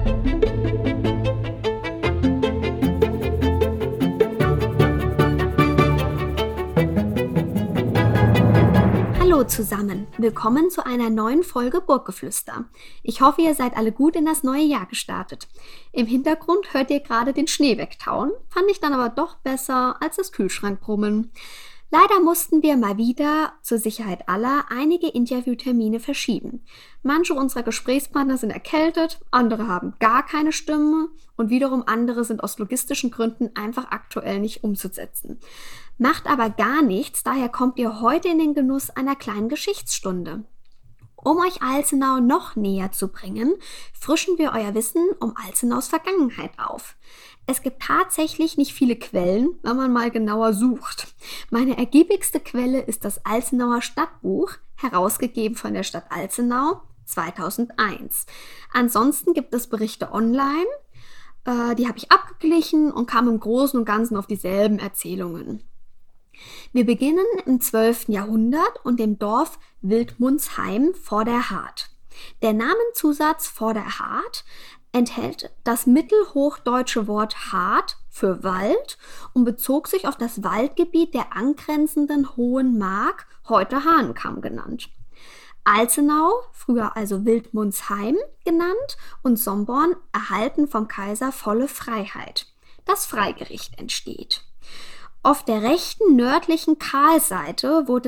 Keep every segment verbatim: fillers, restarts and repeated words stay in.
Hallo zusammen, willkommen zu einer neuen Folge Burggeflüster. Ich hoffe, ihr seid alle gut in das neue Jahr gestartet. Im Hintergrund hört ihr gerade den Schnee wegtauen, fand ich dann aber doch besser als das Kühlschrankbrummen. Leider mussten wir mal wieder, zur Sicherheit aller, einige Interviewtermine verschieben. Manche unserer Gesprächspartner sind erkältet, andere haben gar keine Stimme und wiederum andere sind aus logistischen Gründen einfach aktuell nicht umzusetzen. Macht aber gar nichts, daher kommt ihr heute in den Genuss einer kleinen Geschichtsstunde. Um euch Alzenau noch näher zu bringen, frischen wir euer Wissen um Alzenaus Vergangenheit auf. Es gibt tatsächlich nicht viele Quellen, wenn man mal genauer sucht. Meine ergiebigste Quelle ist das Alzenauer Stadtbuch, herausgegeben von der Stadt Alzenau zweitausendeins. Ansonsten gibt es Berichte online, äh, die habe ich abgeglichen und kam im Großen und Ganzen auf dieselben Erzählungen. Wir beginnen im zwölften Jahrhundert und dem Dorf Wildmundsheim vor der Hart. Der Namenzusatz vor der Hart enthält das mittelhochdeutsche Wort Hart für Wald und bezog sich auf das Waldgebiet der angrenzenden Hohen Mark, heute Hahnenkamm genannt. Alzenau, früher also Wildmundsheim genannt, und Somborn erhalten vom Kaiser volle Freiheit. Das Freigericht entsteht. Auf der rechten nördlichen Karlseite wurde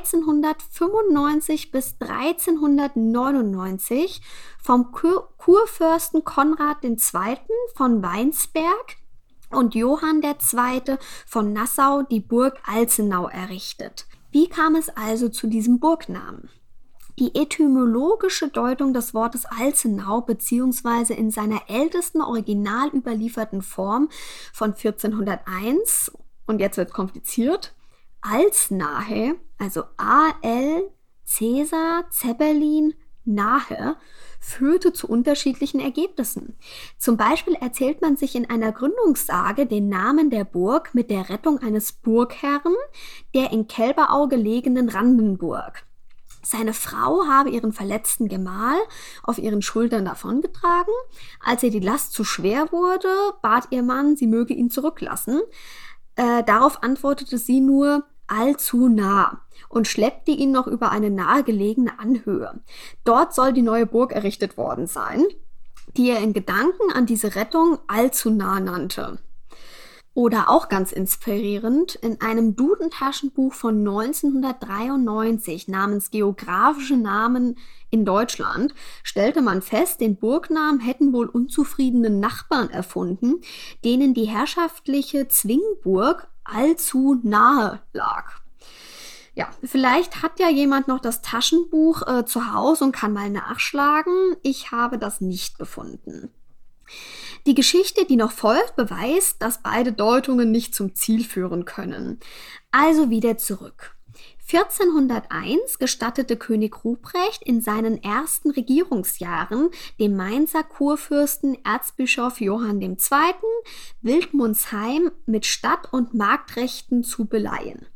dreizehnhundertfünfundneunzig bis dreizehnhundertneunundneunzig vom Kur- Kurfürsten Konrad der Zweite. Von Weinsberg und Johann der Zweite. von Nassau die Burg Alzenau errichtet. Wie kam es also zu diesem Burgnamen? Die etymologische Deutung des Wortes Alzenau bzw. in seiner ältesten original überlieferten Form von vierzehnhunderteins, und jetzt wird kompliziert, Alznahe, also A-L, Cäsar, Zeppelin, Nahe, führte zu unterschiedlichen Ergebnissen. Zum Beispiel erzählt man sich in einer Gründungssage den Namen der Burg mit der Rettung eines Burgherren der in Kelberau gelegenen Randenburg. Seine Frau habe ihren verletzten Gemahl auf ihren Schultern davongetragen. Als ihr die Last zu schwer wurde, bat ihr Mann, sie möge ihn zurücklassen. Äh, darauf antwortete sie nur allzu nah und schleppte ihn noch über eine nahegelegene Anhöhe. Dort soll die neue Burg errichtet worden sein, die er in Gedanken an diese Rettung allzu nah nannte. Oder auch ganz inspirierend, in einem Duden-Taschenbuch von neunzehnhundertdreiundneunzig namens Geographische Namen in Deutschland stellte man fest, den Burgnamen hätten wohl unzufriedene Nachbarn erfunden, denen die herrschaftliche Zwingburg allzu nahe lag. Ja, vielleicht hat ja jemand noch das Taschenbuch äh, zu Hause und kann mal nachschlagen. Ich habe das nicht gefunden. Die Geschichte, die noch folgt, beweist, dass beide Deutungen nicht zum Ziel führen können. Also wieder zurück. vierzehnhunderteins gestattete König Ruprecht in seinen ersten Regierungsjahren dem Mainzer Kurfürsten Erzbischof Johann der Zweite. Wildmundsheim mit Stadt- und Marktrechten zu beleihen.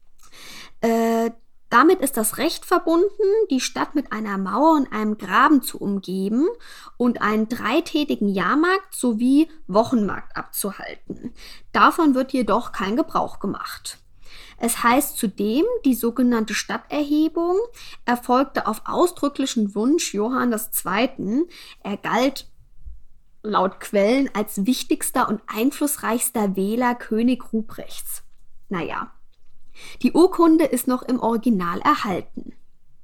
Äh, Damit ist das Recht verbunden, die Stadt mit einer Mauer und einem Graben zu umgeben und einen dreitägigen Jahrmarkt sowie Wochenmarkt abzuhalten. Davon wird jedoch kein Gebrauch gemacht. Es heißt zudem, die sogenannte Stadterhebung erfolgte auf ausdrücklichen Wunsch Johann des Zweiten. Er galt laut Quellen als wichtigster und einflussreichster Wähler König Ruprechts. Naja. Die Urkunde ist noch im Original erhalten.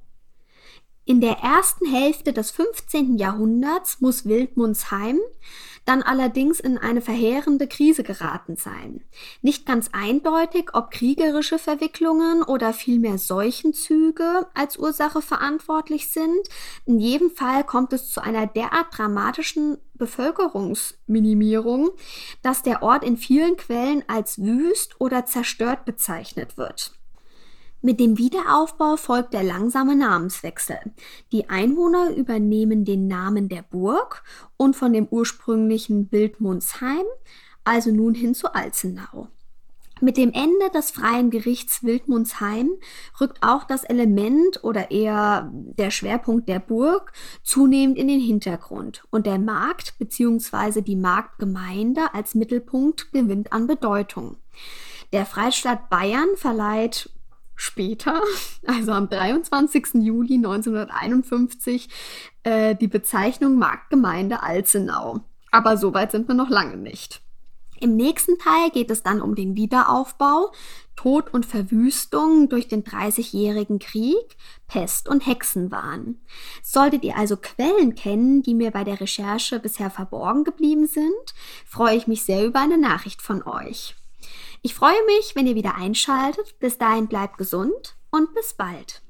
In der ersten Hälfte des fünfzehnten Jahrhunderts muss Wildmundsheim dann allerdings in eine verheerende Krise geraten sein. Nicht ganz eindeutig, ob kriegerische Verwicklungen oder vielmehr Seuchenzüge als Ursache verantwortlich sind. In jedem Fall kommt es zu einer derart dramatischen Bevölkerungsminimierung, dass der Ort in vielen Quellen als wüst oder zerstört bezeichnet wird. Mit dem Wiederaufbau folgt der langsame Namenswechsel. Die Einwohner übernehmen den Namen der Burg und von dem ursprünglichen Wildmundsheim, also nun hin zu Alzenau. Mit dem Ende des freien Gerichts Wildmundsheim rückt auch das Element oder eher der Schwerpunkt der Burg zunehmend in den Hintergrund und der Markt bzw. die Marktgemeinde als Mittelpunkt gewinnt an Bedeutung. Der Freistaat Bayern verleiht später, also am dreiundzwanzigsten Juli neunzehnhunderteinundfünfzig, äh, die Bezeichnung Marktgemeinde Alzenau. Aber so weit sind wir noch lange nicht. Im nächsten Teil geht es dann um den Wiederaufbau, Tod und Verwüstung durch den Dreißigjährigen Krieg, Pest und Hexenwahn. Solltet ihr also Quellen kennen, die mir bei der Recherche bisher verborgen geblieben sind, freue ich mich sehr über eine Nachricht von euch. Ich freue mich, wenn ihr wieder einschaltet. Bis dahin bleibt gesund und bis bald.